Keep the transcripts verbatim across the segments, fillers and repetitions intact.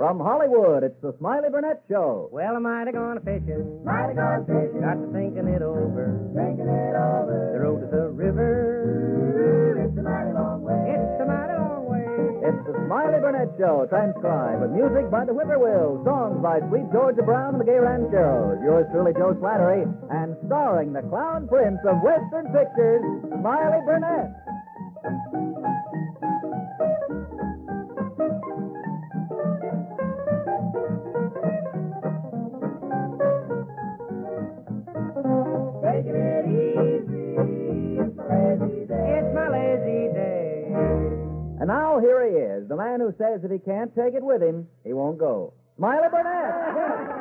From Hollywood, it's the Smiley Burnett Show. Well, am I gonna fishing? Mighty gone fishing. Got to thinking it over. Thinking it over. The road to the river. It's a mighty long way. It's a mighty long way. It's the Smiley Burnett Show, transcribed with music by the Whippoorwills, songs by Sweet Georgia Brown and the Gay Rancheros. Yours truly, Joe Slattery, and starring the clown prince of Western pictures, Smiley Burnett. Taking it easy. It's my lazy day. It's my lazy day. And now here he is, the man who says if he can't take it with him, he won't go. Smiley Burnett!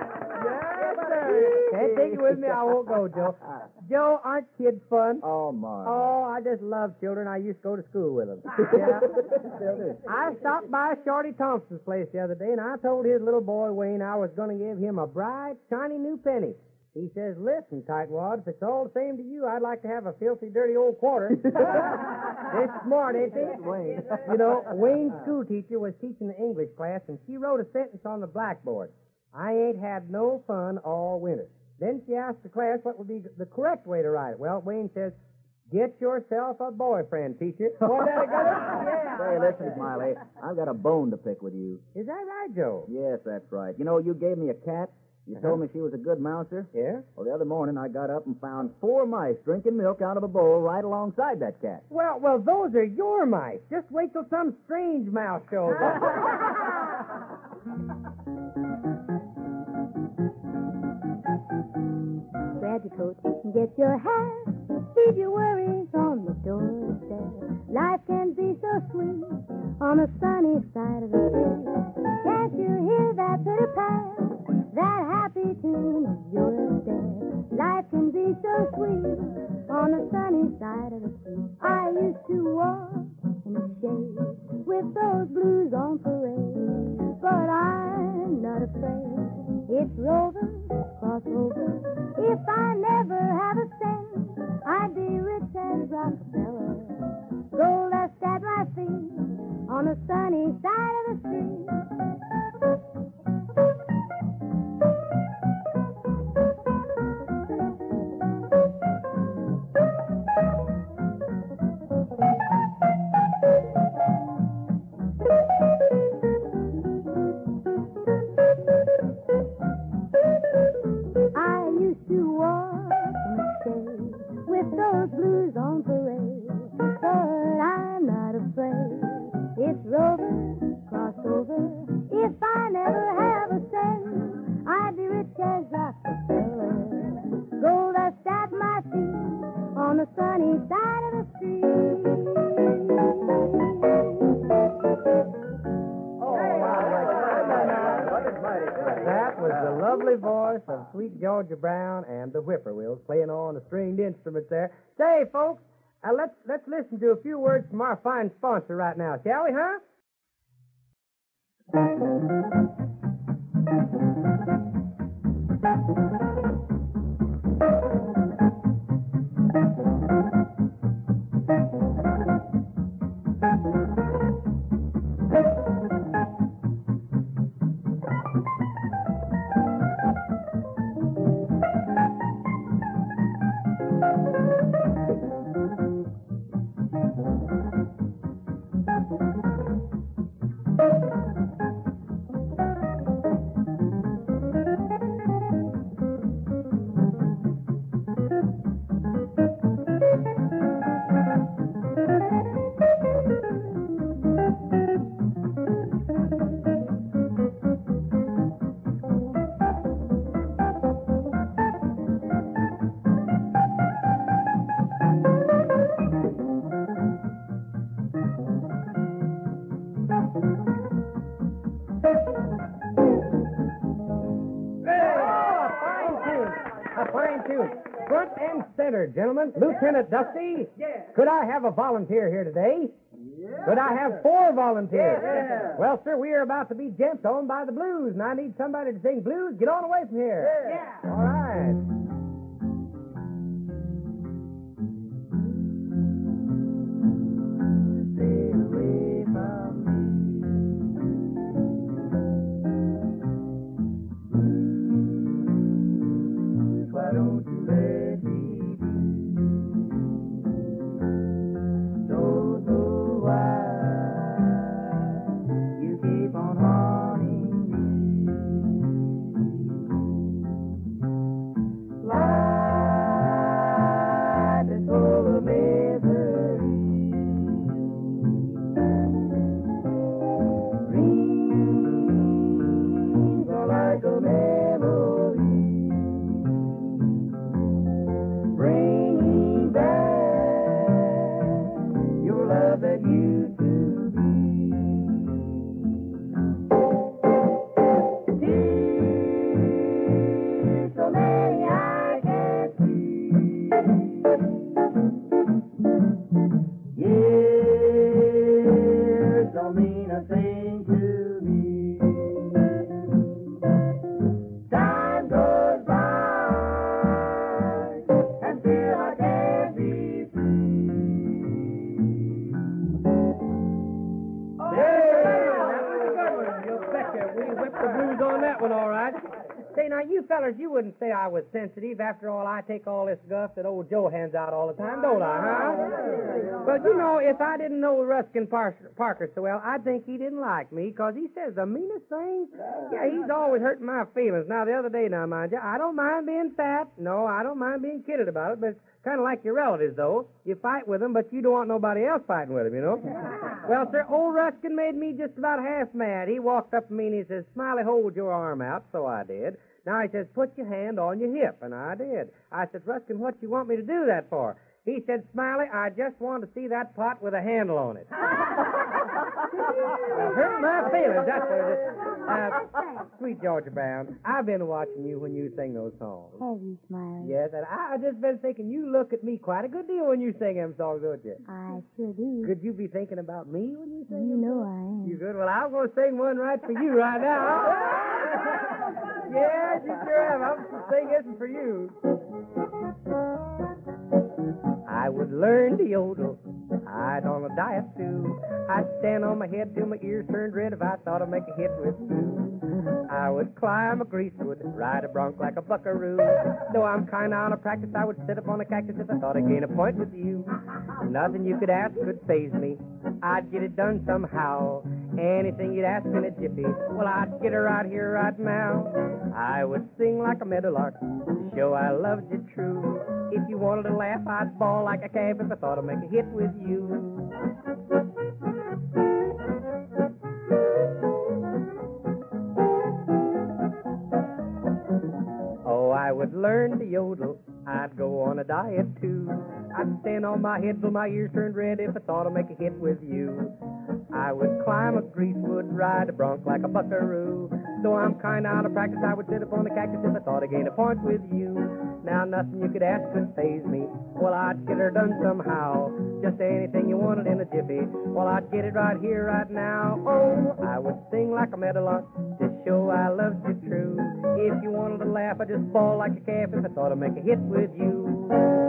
Can't take you with me, I won't go, Joe. Joe, aren't kids fun? Oh, my. Oh, I just love children. I used to go to school with them. Yeah. I stopped by Shorty Thompson's place the other day, and I told his little boy, Wayne, I was going to give him a bright, shiny new penny. He says, listen, tightwad, if it's all the same to you, I'd like to have a filthy, dirty old quarter. They're smart, ain't they? Wayne. You know, Wayne's school teacher was teaching the English class, and she wrote a sentence on the blackboard. I ain't had no fun all winter. Then she asked the class what would be the correct way to write it. Well, Wayne says, get yourself a boyfriend, teacher. Wasn't that a good one? Yeah. Say, listen, Smiley, I've got a bone to pick with you. Is that right, Joe? Yes, that's right. You know, you gave me a cat. You Uh-huh. told me she was a good mouser. Yeah? Well, the other morning I got up and found four mice drinking milk out of a bowl right alongside that cat. Well, well, those are your mice. Just wait till some strange mouse shows up. Grab your coat and get your hat. Leave your worries on the doorstep. Life can be so sweet on the sunny side of the street. Can't you hear that pitter pat? That happy tune of your step. Life can be so sweet on the sunny side of the street. I used to walk in the shade with those blues on parade, but I'm not afraid. It's Rover, cross over. If I never have a cent, I'd be rich as Rockefeller. Gold dust at my feet on the sunny side of the street. I used to walk in the shade with those blues on parade, but I'm not afraid. It's Rover, cross over. If I never have a cent, I'd be rich as Rockefeller. Gold dust at my feet on the sunny side of the street. That was the lovely voice of Sweet Georgia Brown and the Whippoorwills playing on the stringed instruments there. Say, folks, uh, let's let's listen to a few words from our fine sponsor right now, shall we, huh? Front and center, gentlemen. Lieutenant Dusty. Yeah. Could I have a volunteer here today? Yeah. Could I have four volunteers? Yeah. Well, sir, we are about to be jumped on by the blues, and I need somebody to sing blues. Get on away from here. Yeah. All right. Stay away from me. the blues on that one, all right. Say, now, you fellers, you wouldn't say I was sensitive. After all, I take all this guff that old Joe hands out all the time, don't I, huh? But, you know, if I didn't know Ruskin Par- Parker so well, I'd think he didn't like me, because he says the meanest things. Yeah, he's always hurting my feelings. Now, the other day, now, mind you, I don't mind being fat. No, I don't mind being kidded about it, but it's kind of like your relatives, though. You fight with them, but you don't want nobody else fighting with them, you know? Well, sir, old Ruskin made me just about half mad. He walked up to me and he says, Smiley, hold your arm out. So I did. Now he says, put your hand on your hip, and I did. I said, Ruskin, what you want me to do that for? He said, Smiley, I just want to see that pot with a handle on it. Well, hurt my feelings, that's what it is. Uh, sweet Georgia Brown, I've been watching you when you sing those songs. Have you, Smiley? Yes, and I I just been thinking you look at me quite a good deal when you sing them songs, don't you? I sure do. Could you be thinking about me when you sing You them know songs? I am. You good? Well, I'm going to sing one right for you right now. Yes, you sure am. I'm going to sing this one for you. I would learn to yodel. I'd on a diet too. I'd stand on my head till my ears turned red if I thought I'd make a hit with you. I would climb a greasewood, ride a bronc like a buckaroo. Though I'm kind of out of practice, I would sit up on a cactus if I thought I'd gain a point with you. Nothing you could ask could faze me. I'd get it done somehow. Anything you'd ask in a jiffy, well, I'd get her right here, right now. I would sing like a meadowlark to show I loved you true. If you wanted to laugh, I'd bawl like a calf if I thought I'd make a hit with you. Oh, I would learn to yodel. I'd go on a diet, too. I'd stand on my head till my ears turned red if I thought I'd make a hit with you. I would climb a greasewood, ride a bronc like a buckaroo. Though I'm kind of out of practice, I would sit up on the cactus if I thought I'd gain a point with you. Now, nothing you could ask could faze me. Well, I'd get her done somehow. Just anything you wanted in a jiffy. Well, I'd get it right here, right now. Oh, I would sing like a meadowlark to show I loved you true. If you wanted to laugh, I'd just bawl like a calf if I thought I'd make a hit with you.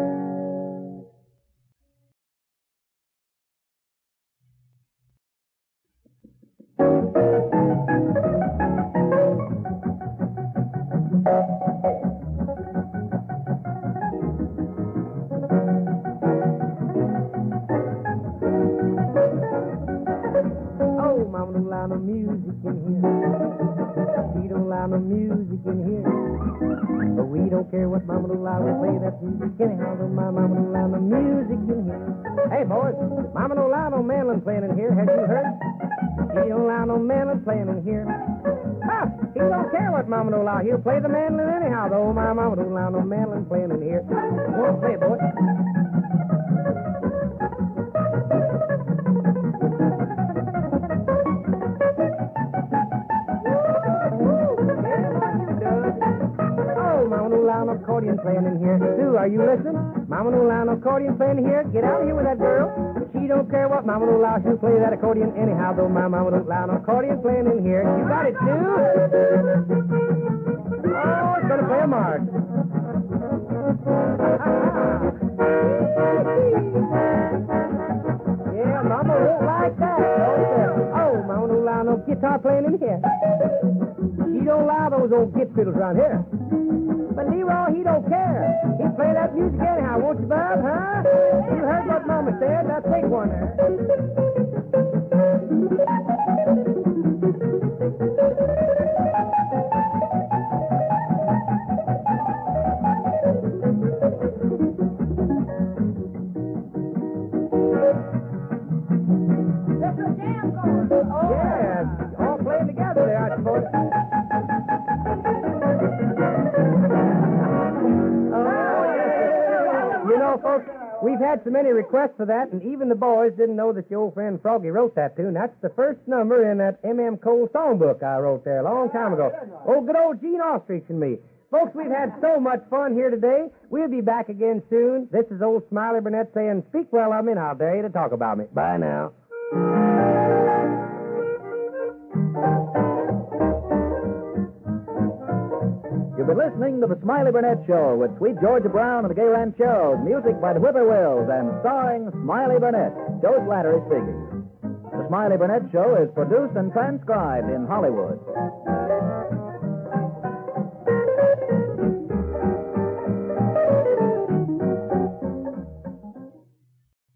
Oh, Mama don't allow no music in here. She don't allow no music in here. But we don't care what Mama don't allow. We play that music anyhow. Though my Mama don't allow no music in here. Hey, boys, Mama don't allow no mandolin playing in here. Have you heard? She don't allow no mandolin playing in here. Ah, he don't care what Mama don't allow. He'll play the mandolin anyhow. Though my Mama don't allow no mandolin playing in here. Come on, play it, boys. Mama don't allow no accordion playing in here. Sue, are you listening? Mama don't allow no accordion playing in here. Get out of here with that girl. She don't care what Mama don't allow. She'll play that accordion anyhow, though my Mama don't allow no accordion playing in here. You got it, Sue? Oh, it's going to play a march. Yeah, Mama won't like that. Oh, Mama don't allow no guitar playing in here. She don't allow those old git fiddles around here. But Leroy, he don't care. He play that music anyhow, won't you, Bob, huh? You heard what Mama said. Now take one there. There's a jam going. Oh. Yeah, all playing together there, I suppose. You know, folks, we've had so many requests for that, and even the boys didn't know that your old friend Froggy wrote that tune. That's the first number in that M M Cole songbook I wrote there a long time ago. Oh, good old Gene Ostrich and me. Folks, we've had so much fun here today. We'll be back again soon. This is old Smiley Burnett saying, speak well of me, and I'll dare you to talk about me. Bye now. You've been listening to the Smiley Burnett Show with Sweet Georgia Brown and the Gay Rancheros, music by the Whippoorwills, and starring Smiley Burnett. Joe Slattery speaking. The Smiley Burnett Show is produced and transcribed in Hollywood.